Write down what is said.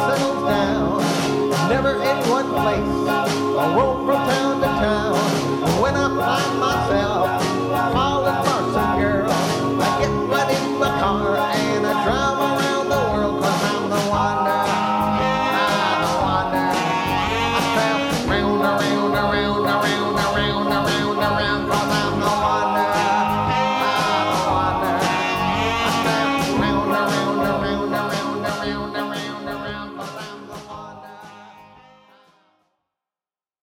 settles down, never in one place, a roam from town